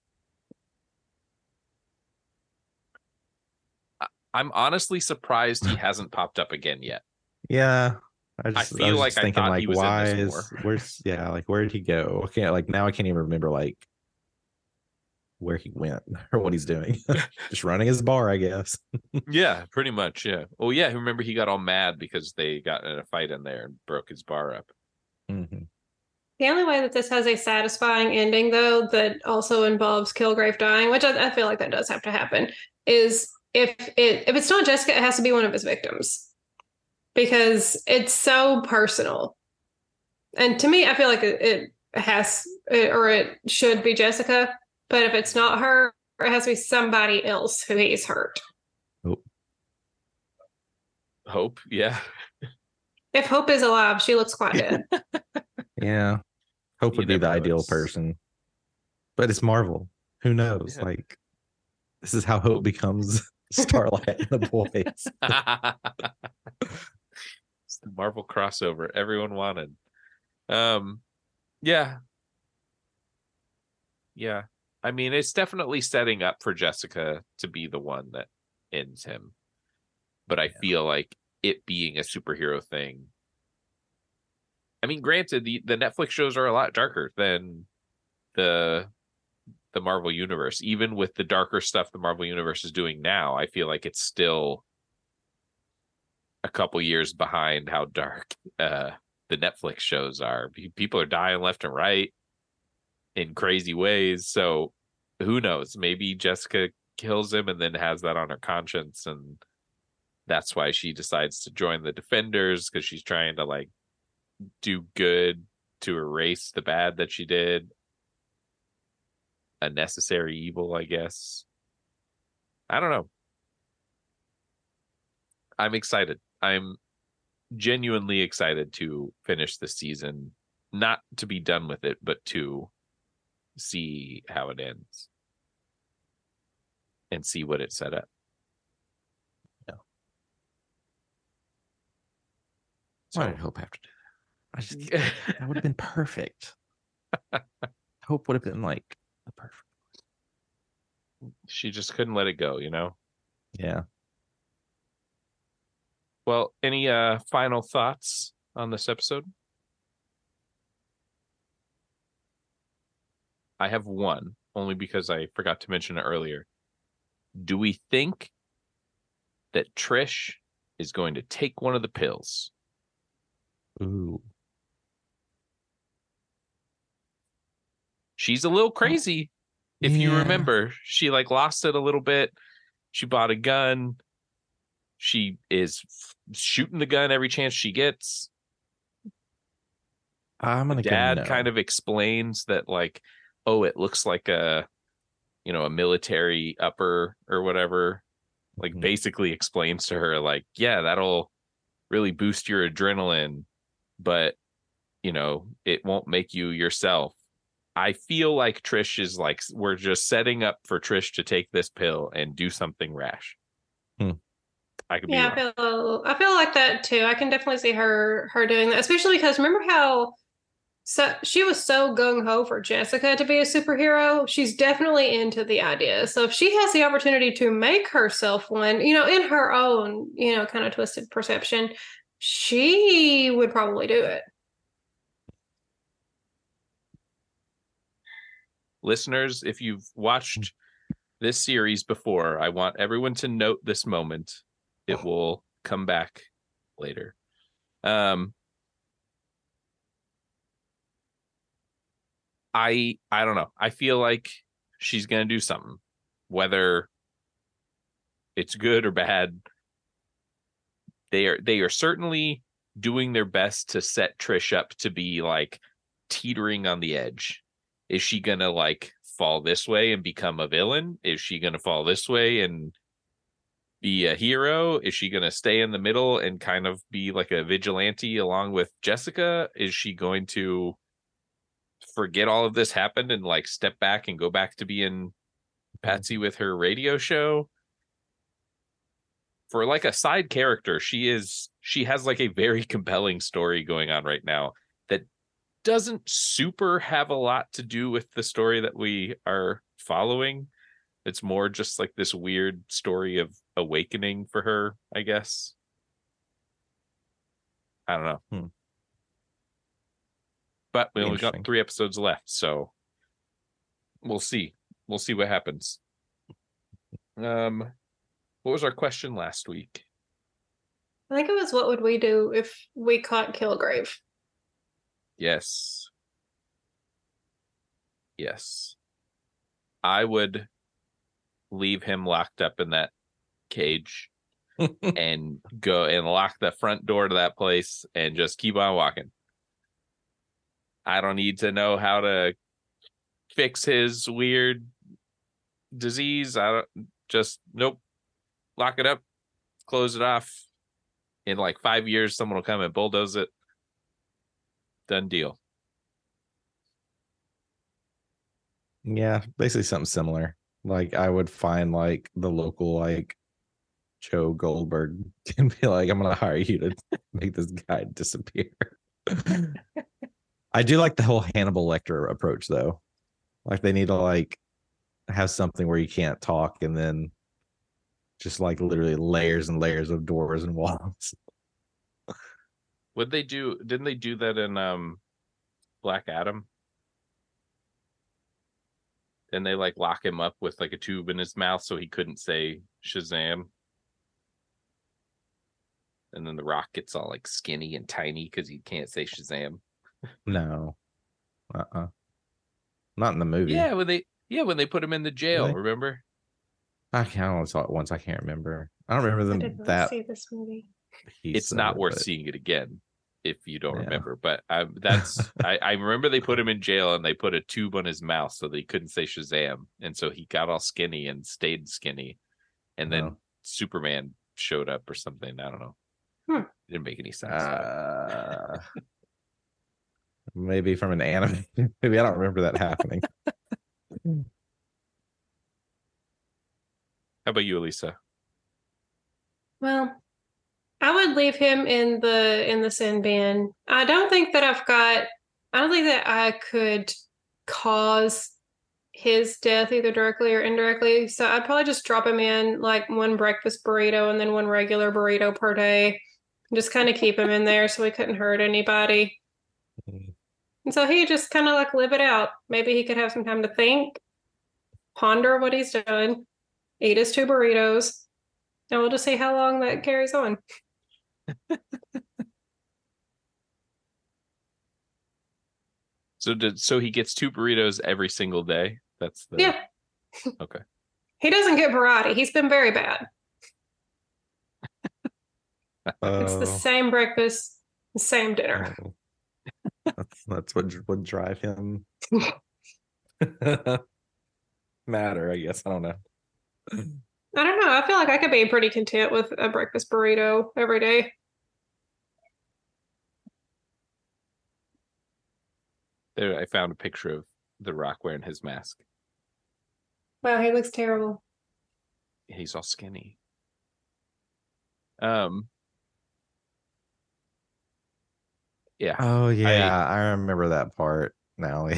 S3: I'm honestly surprised he hasn't popped up again yet.
S4: Yeah. I just
S3: feel
S4: was
S3: like
S4: just
S3: I
S4: thinking
S3: thought
S4: like
S3: he was in
S4: why
S3: this
S4: is
S3: more.
S4: where's yeah, like where did he go? I can't like now I can't even remember like where he went or what he's doing. Just running his bar, I guess.
S3: Yeah, pretty much. Yeah. Oh, yeah. Remember, he got all mad because they got in a fight in there and broke his bar up.
S4: Mm-hmm.
S5: The only way that this has a satisfying ending, though, that also involves Kilgrave dying, which I, I feel like that does have to happen, is if it if it's not Jessica, it has to be one of his victims. Because it's so personal. And to me, I feel like it, it has, it, or it should be Jessica. But if it's not her, it has to be somebody else who he's hurt.
S3: Hope. Yeah.
S5: If Hope is alive, she looks quite dead.
S4: Yeah. Hope
S3: You
S4: would be
S3: never
S4: the
S3: know,
S4: ideal
S3: it's-
S4: person. But it's Marvel. Who knows?
S3: Yeah.
S4: Like this is how Hope becomes Starlight and the boys.
S3: It's the Marvel crossover everyone wanted. Um, yeah. Yeah. I mean, it's definitely setting up for Jessica to be the one that ends him. But I feel like it being a superhero thing. I mean, granted, the, the Netflix shows are a lot darker than the the Marvel Universe. Even with the darker stuff the Marvel Universe is doing now, I feel like it's still a couple years behind how dark uh, the Netflix shows are. People are dying left and right in crazy ways. So who knows? Maybe Jessica kills him and then has that on her conscience, and that's why she decides to join the Defenders, because she's trying to like do good to erase the bad that she did. A necessary evil, I guess. I don't know. I'm excited. I'm genuinely excited to finish the season, not to be done with it, but to see how it ends and see what it set up.
S4: Yeah.
S3: So,
S4: Why did Hope have to do that? I just that would have been perfect. Hope would have been like the perfect.
S3: she just couldn't let it go, you know?
S4: Yeah.
S3: Well, any uh final thoughts on this episode? I have one, only because I forgot to mention it earlier. Do we think that Trish is going to take one of the pills
S4: Ooh.
S3: She's a little crazy. If you
S4: Yeah.
S3: remember, she like lost it a little bit. She bought a gun. She is f- shooting the gun every chance she gets.
S4: I'm gonna go
S3: Dad
S4: no.
S3: kind of explains that like, oh, it looks like a, you know, a military upper or whatever. Like
S4: Mhm.
S3: basically explains to her like, yeah, that'll really boost your adrenaline, but you know, it won't make you yourself. I feel like Trish is like, we're just setting up for Trish to take this pill and do something rash.
S4: Hmm.
S3: I could
S5: Yeah,
S3: be
S5: I
S3: wrong.
S5: feel I feel like that too. I can definitely see her her doing that, especially because remember how so she was so gung ho for Jessica to be a superhero. She's definitely into the idea. So if she has the opportunity to make herself one, you know, in her own, you know, kind of twisted perception, she would probably do it.
S3: Listeners, if you've watched this series before, I want everyone to note this moment. It will come back later. Um, I I don't know. I feel like she's gonna do something, whether it's good or bad. They are they are certainly doing their best to set Trish up to be like teetering on the edge. Is she gonna like fall this way and become a villain? Is she gonna fall this way and be a hero? Is she gonna stay in the middle and kind of be like a vigilante along with Jessica? Is she going to forget all of this happened and like step back and go back to being Patsy with her radio show? For like a side character, she is she has like a very compelling story going on right now that doesn't super have a lot to do with the story that we are following. It's more just like this weird story of awakening for her, I guess. I don't know.
S4: Hmm.
S3: But we only got
S4: Interesting.
S3: three episodes left, so we'll see. We'll see what happens. Um, what was our question last week?
S5: I think it was what would we do if we caught Kilgrave?
S3: Yes. Yes. I would leave him locked up in that cage and go and lock the front door to that place and just keep on walking. I don't need to know how to fix his weird disease. I don't just nope. Lock it up, close it off. In like five years, someone will come and bulldoze it. Done deal.
S4: Yeah, basically something similar. Like I would find like the local like Joe Goldberg and be like, I'm gonna hire you to make this guy disappear. I do like the whole Hannibal Lecter approach though. Like they need to like have something where you can't talk and then just like literally layers and layers of doors and walls.
S3: Would they do? Didn't they do that in um Black Adam? And they like lock him up with like a tube in his mouth so he couldn't say Shazam. And then the Rock gets all like skinny and tiny because he can't say Shazam.
S4: No. Uh-uh. Not in the movie.
S3: Yeah, when they yeah when they put him in the jail,
S4: Really?
S3: remember?
S4: I can't I only saw it once. I can't remember. I don't remember
S5: I
S4: them
S5: did not
S4: that
S5: see this movie.
S4: piece
S3: It's
S4: of
S3: not
S4: it,
S3: worth
S4: but-
S3: seeing it again if you don't
S4: Yeah.
S3: remember. But I, that's I, I remember they put him in jail and they put a tube on his mouth so that he couldn't say Shazam, and so he got all skinny and stayed skinny, and then
S4: Oh.
S3: Superman showed up or something. I don't know.
S5: Hmm.
S3: It didn't make any sense.
S4: Uh, maybe from an anime. Maybe I don't remember that happening.
S3: How about you, Elisa?
S5: Well, I would leave him in the in the sin bin. I don't think that I've got I don't think that I could cause his death either directly or indirectly. So I'd probably just drop him in like one breakfast burrito and then one regular burrito per day. Just kind of keep him in there so he couldn't hurt anybody. And so he just kind of like live it out. Maybe he could have some time to think, ponder what he's done, eat his two burritos, and we'll just see how long that carries on.
S3: So did so he gets two burritos every single day? That's the
S5: Yeah.
S3: Okay.
S5: He doesn't get variety. He's been very bad. It's the
S4: Oh,
S5: same breakfast, the same dinner.
S4: oh. That's that's what would drive him matter, I guess. I don't know.
S5: I don't know. I feel like I could be pretty content with a breakfast burrito every day.
S3: There, I found a picture of The Rock wearing his mask.
S5: Wow, he looks terrible.
S3: He's all skinny. Um. Yeah.
S4: Oh yeah, I, I remember that part now.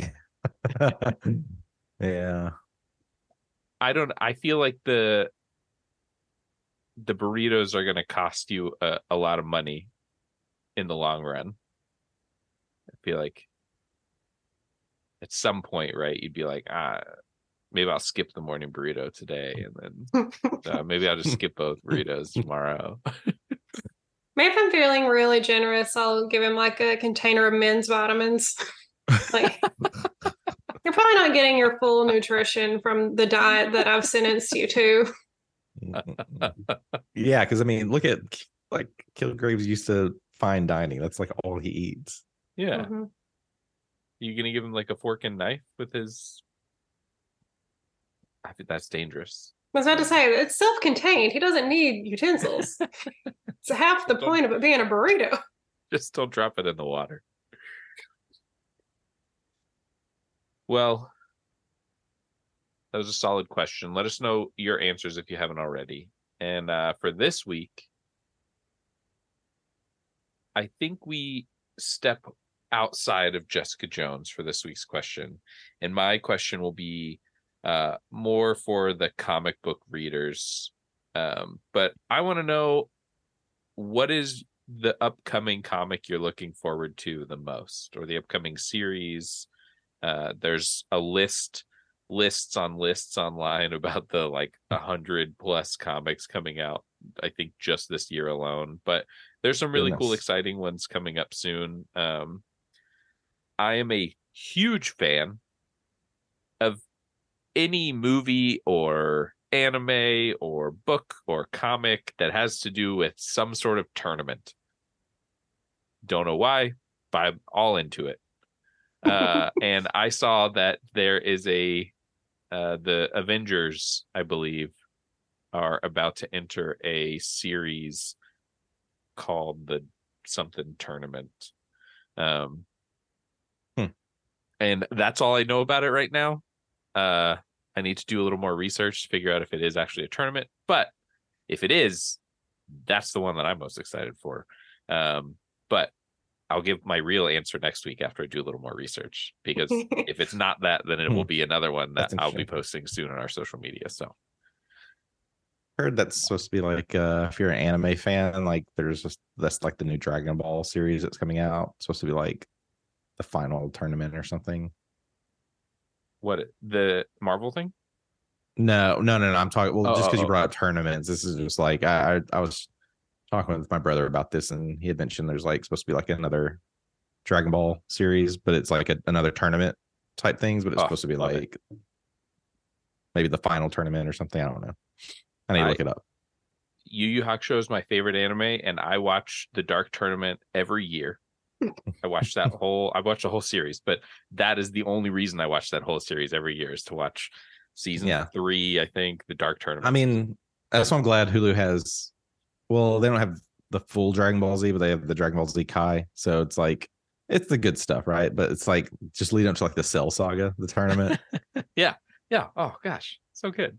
S4: Yeah.
S3: I don't. I feel like the the burritos are going to cost you a, a lot of money in the long run. I feel like at some point, right, you'd be like, ah, maybe I'll skip the morning burrito today, and then uh, maybe I'll just skip both burritos tomorrow.
S5: Maybe if I'm feeling really generous, I'll give him like a container of men's vitamins. Like, you're probably not getting your full nutrition from the diet that I've sentenced you to.
S4: Yeah, because I mean, look at like Kilgraves used to fine dining. That's like all he eats.
S3: Yeah.
S5: Mm-hmm.
S3: You gonna give him like a fork and knife with his? I think that's dangerous.
S5: I was about to say, it's self-contained. He doesn't need utensils. It's half the point of it being a burrito.
S3: Just don't drop it in the water. Well, that was a solid question. Let us know your answers if you haven't already. And uh, for this week, I think we step outside of Jessica Jones for this week's question. And my question will be uh, more for the comic book readers. Um, but I want to know, what is the upcoming comic you're looking forward to the most, or the upcoming series? Uh, there's a list, lists on lists online about the like a hundred plus comics coming out, I think just this year alone. But there's some really
S4: Goodness.
S3: cool, exciting ones coming up soon. Um, I am a huge fan of any movie or anime or book or comic that has to do with some sort of tournament. Don't know why, but I'm all into it. Uh, and I saw that there is a uh, the Avengers, I believe, are about to enter a series called the something tournament. Um,
S4: hmm.
S3: And that's all I know about it right now. Uh, I need to do a little more research to figure out if it is actually a tournament. But if it is, that's the one that I'm most excited for. Um, but I'll give my real answer next week after I do a little more research, because if it's not that, then it will be another one that I'll be posting soon on our social media. So
S4: Heard that's supposed to be like uh if you're an anime fan, like there's just that's like the new Dragon Ball series that's coming out. It's supposed to be like the final tournament or something.
S3: What, the Marvel thing?
S4: No, no, no, no. I'm talking. Well,
S3: Oh,
S4: just because
S3: oh,
S4: you
S3: oh.
S4: brought up tournaments, this is just like I, I, I was talking with my brother about this, and he had mentioned there's like supposed to be like another Dragon Ball series, but it's like a, another tournament type things. But it's
S3: Oh,
S4: supposed to be
S3: love
S4: like maybe the final tournament or something. I don't know. I need to
S3: I-
S4: look it up.
S3: Yu Yu Hakusho is my favorite anime, and I watch the Dark Tournament every year. I watch that whole, I watch the whole series, but that is the only reason I watch that whole series every year, is to watch season
S4: Yeah.
S3: three, I think, the Dark Tournament.
S4: I mean, that's why I'm glad Hulu has. Well, they don't have the full Dragon Ball Z, but they have the Dragon Ball Z Kai. So it's like it's the good stuff, right? But it's like just leading up to like the Cell Saga, the tournament.
S3: yeah. Oh gosh, so good.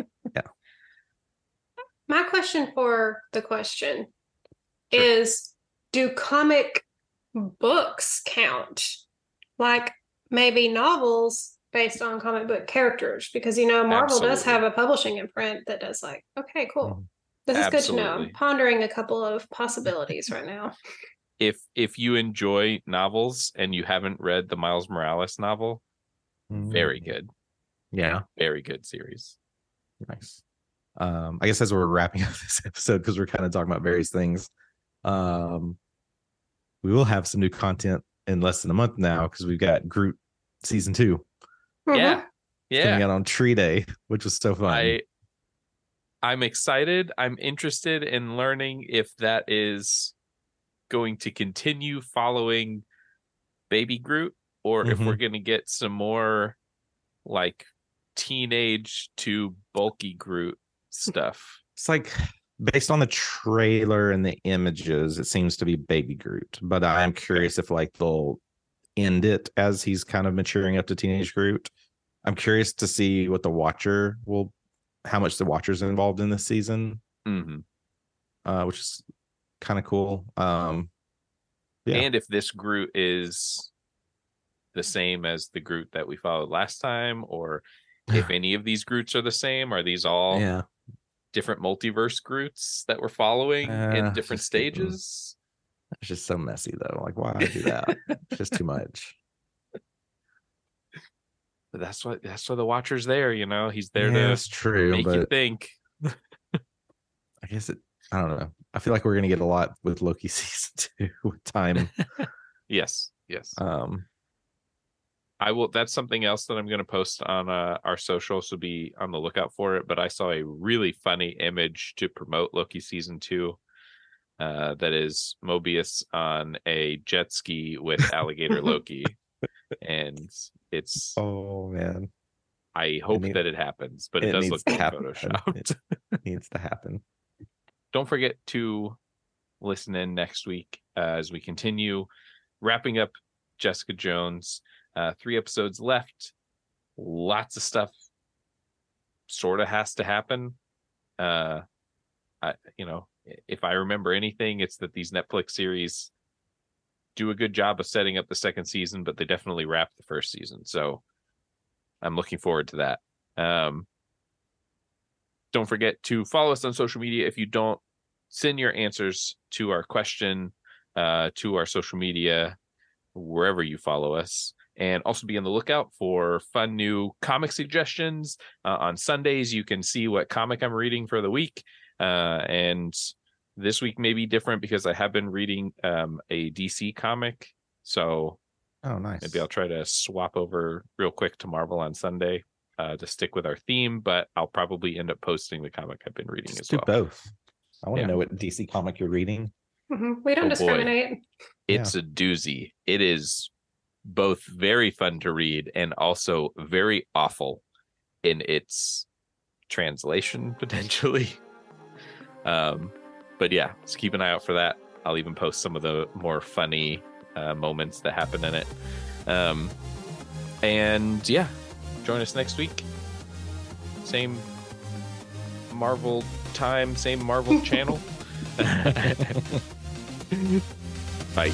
S5: My question for the question
S3: Sure.
S5: is, do comic books count? Like maybe novels based on comic book characters? Because, you know, Marvel does
S3: Absolutely.
S5: have a publishing imprint that does like, okay, cool.
S4: Mhm.
S5: This is good to know.
S3: Absolutely.
S5: I'm pondering a couple of possibilities right now.
S3: If if you enjoy novels and you haven't read the Miles Morales novel, very good,
S4: Yeah.
S3: very good series.
S4: Nice. Um, I guess as we're wrapping up this episode, because we're kind of talking about various things, um, we will have some new content in less than a month now, because we've got Groot season two.
S5: Mhm.
S3: Yeah.
S4: Coming
S3: Yeah.
S4: out on Tree Day, which was so fun.
S3: I I'm excited. I'm interested in learning if that is going to continue following Baby Groot, or if
S4: Mhm.
S3: we're going to get some more like teenage to bulky Groot stuff.
S4: It's like based on the trailer and the images, it seems to be Baby Groot. But I'm curious if like they'll end it as he's kind of maturing up to teenage Groot. I'm curious to see what the Watcher will, how much the Watcher's involved in this season,
S3: Mm-hmm.
S4: uh, which is kind of cool. Um, yeah.
S3: And if this Groot is the same as the Groot that we followed last time, or if any of these Groots are the same, are these all
S4: yeah,
S3: different multiverse Groots that we're following
S4: Uh,
S3: in different
S4: just getting-
S3: stages?
S4: it's just so messy though. Like, why do that? It's just too much.
S3: But that's what that's why the Watcher's there, you know. He's there
S4: yeah,
S3: to
S4: it's true,
S3: make you
S4: but
S3: think.
S4: I guess it. I don't know. I feel like we're gonna get a lot with Loki season two with time.
S3: Yes, yes.
S4: Um,
S3: I will. That's something else that I'm going to post on uh, our social, so be on the lookout for it. But I saw a really funny image to promote Loki season two. Uh, that is Mobius on a jet ski with alligator Loki, and it's.
S4: oh man,
S3: I hope
S4: need-
S3: that it happens, but it,
S4: it
S3: does
S4: needs
S3: look
S4: to
S3: like
S4: happen.
S3: photoshopped.
S4: it needs to happen.
S3: Don't forget to listen in next week uh, as we continue wrapping up Jessica Jones. Uh, three episodes left. Lots of stuff sort of has to happen. Uh, I, you know, if I remember anything, it's that these Netflix series do a good job of setting up the second season, but they definitely wrap the first season. So I'm looking forward to that. Um, don't forget to follow us on social media. If you don't, send your answers to our question uh, to our social media, wherever you follow us. And also be on the lookout for fun new comic suggestions. Uh, on Sundays, you can see what comic I'm reading for the week. Uh, and this week may be different because I have been reading um, a D C comic. So
S4: Oh, nice.
S3: maybe I'll try to swap over real quick to Marvel on Sunday uh, to stick with our theme. But I'll probably end up posting the comic I've been reading
S4: Just
S3: as
S4: do
S3: well.
S4: both. I want to
S3: Yeah.
S4: know what D C comic you're reading.
S5: Mhm. We don't
S3: Oh, boy.
S5: discriminate.
S3: It's a doozy. It is both very fun to read and also very awful in its translation potentially. Um, but yeah, just keep an eye out for that. I'll even post some of the more funny uh, moments that happen in it. Um, and yeah, join us next week. Same Marvel time, same Marvel channel. Bye.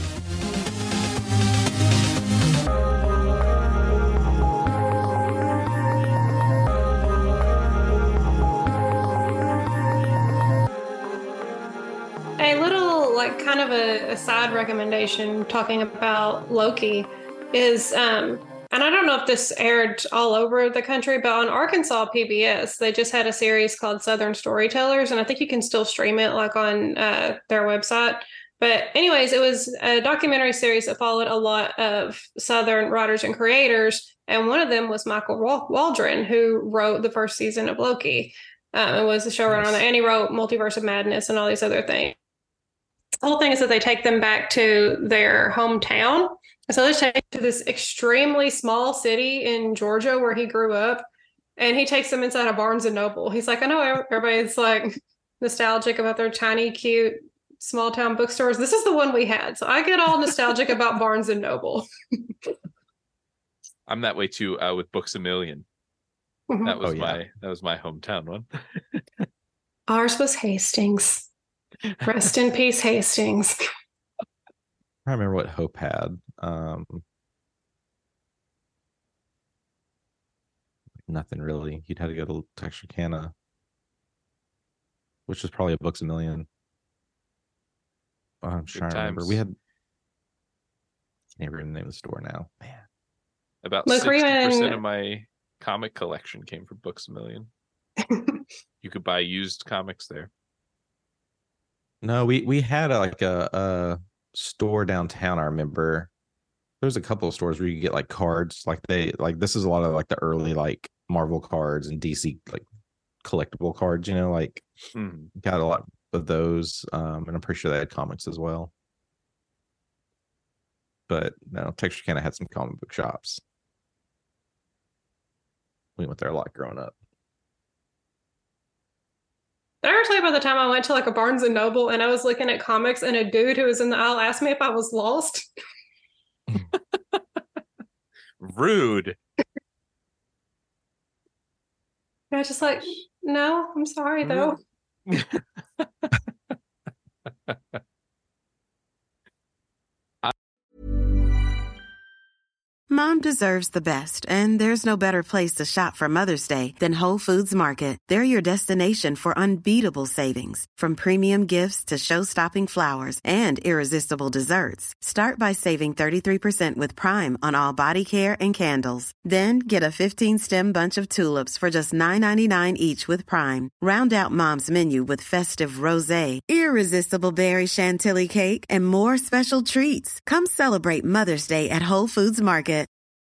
S5: A little, like, kind of a, a side recommendation talking about Loki is, um, and I don't know if this aired all over the country, but on Arkansas P B S, they just had a series called Southern Storytellers, and I think you can still stream it, like, on uh, their website. But anyways, it was a documentary series that followed a lot of Southern writers and creators, and one of them was Michael Wal- Waldron, who wrote the first season of Loki. Um, and was the showrunner on that, and he wrote Multiverse of Madness and all these other things. The whole thing is that they take them back to their hometown. And so they take to this extremely small city in Georgia where he grew up. And he takes them inside a Barnes and Noble. He's like, I know everybody's like nostalgic about their tiny, cute, small town bookstores. This is the one we had. So I get all nostalgic about Barnes and Noble.
S3: I'm that way too uh, with Books a Million. That was
S4: Oh, yeah.
S3: my that was my hometown one.
S5: Ours was Hastings. Rest in peace, Hastings.
S4: I remember what Hope had. Um, nothing really. You'd have to go to Texarkana, which was probably a Books a Million. Oh, I'm trying to remember.
S3: times.
S4: We had. I can't remember the name of the store now. Man,
S3: About
S5: Look,
S3: sixty percent
S5: Freeman-
S3: of my comic collection came from Books a Million. You could buy used comics there.
S4: no, we we had a, like a, a store downtown. I remember, There's a couple of stores where you get like cards, like they like this is a lot of like the early like Marvel cards and D C like collectible cards, you know, like
S3: Mhm.
S4: got a lot of those. Um, and I'm pretty sure they had comics as well. But no, Texarkana had some comic book shops. We went there a lot growing up.
S5: Did I ever tell you about the time I went to like a Barnes and Noble and I was looking at comics and a dude who was in the aisle asked me if I was lost?
S3: Rude.
S5: And I was just like, no, I'm sorry though.
S2: Mom deserves the best, and there's no better place to shop for Mother's Day than Whole Foods Market. They're your destination for unbeatable savings, from premium gifts to show-stopping flowers and irresistible desserts. Start by saving thirty-three percent with Prime on all body care and candles. Then get a fifteen-stem bunch of tulips for just nine ninety-nine each with Prime. Round out Mom's menu with festive rosé, irresistible berry chantilly cake, and more special treats. Come celebrate Mother's Day at Whole Foods Market.